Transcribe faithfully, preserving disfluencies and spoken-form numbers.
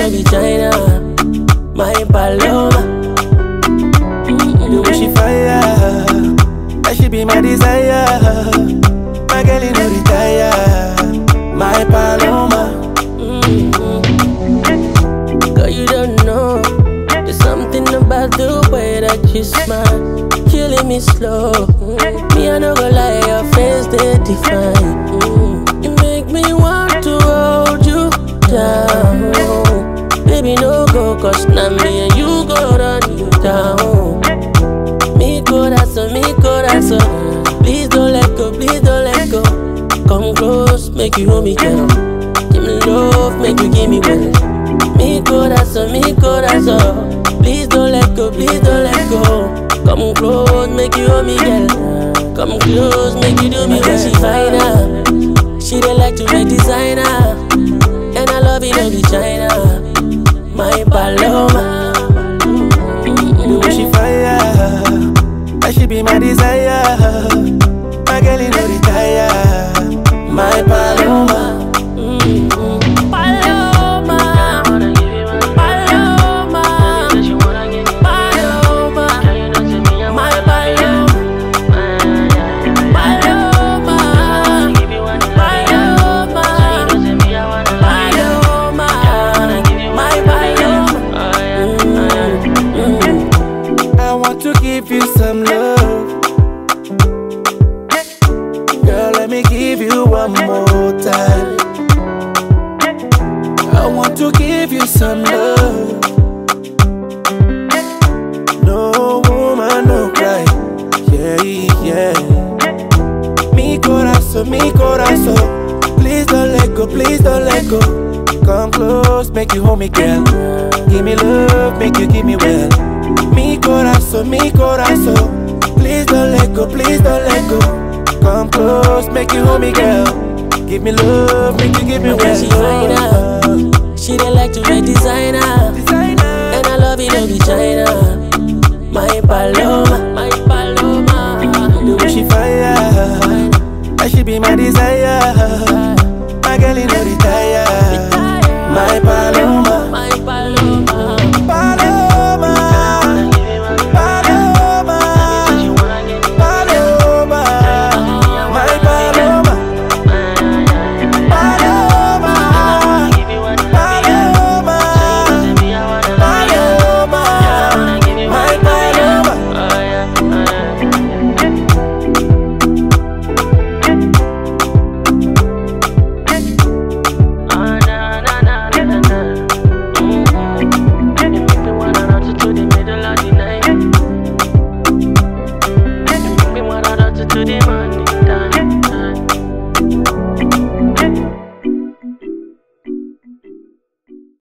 no be China. My Paloma. The way she fire, that she be my desire. My girl, you no retire. My Paloma. Mm-hmm. Girl, you don't know. There's something about the way that you smile, killing me slow. Mm-hmm. Me, I no go lie, your face they define. Mm-hmm. You make me want to hold you down. Baby, no go, cause now me and you go run you down. Mi corazón, mi corazón. Please don't let go, please don't let go. Come close, make you hold me, girl. Give me love, make you give me well. Mi corazón, mi corazón. Please don't let go, please don't let go. Come close, make you hold me, girl. Come close, make you do me well. She fine, she dey like to make designer, and I love it, no be China. My Paloma. The way she fire, that she be my desire. My girl, you no retire. My Paloma. Mm-hmm. Paloma. Paloma. Paloma. My Paloma. Paloma. Paloma. Paloma. My Paloma. Mm-hmm. I want to give you some love. Girl, let me give you one more time. I want to give you some love. No woman, no cry. Yeah, yeah. Mi corazón, mi corazón. Please don't let go, please don't let go. Come close, make you hold me, girl. Give me love, make you give me well. Mi corazón, mi corazón. Please don't let go, please don't let go. Come close, make you hold me, girl. Give me love, make you give me well. She fine, she dey like to make designer, Designer. and I love it, no be China. My Paloma, my Paloma. The way she fire, that she be my desire. My girl, you know the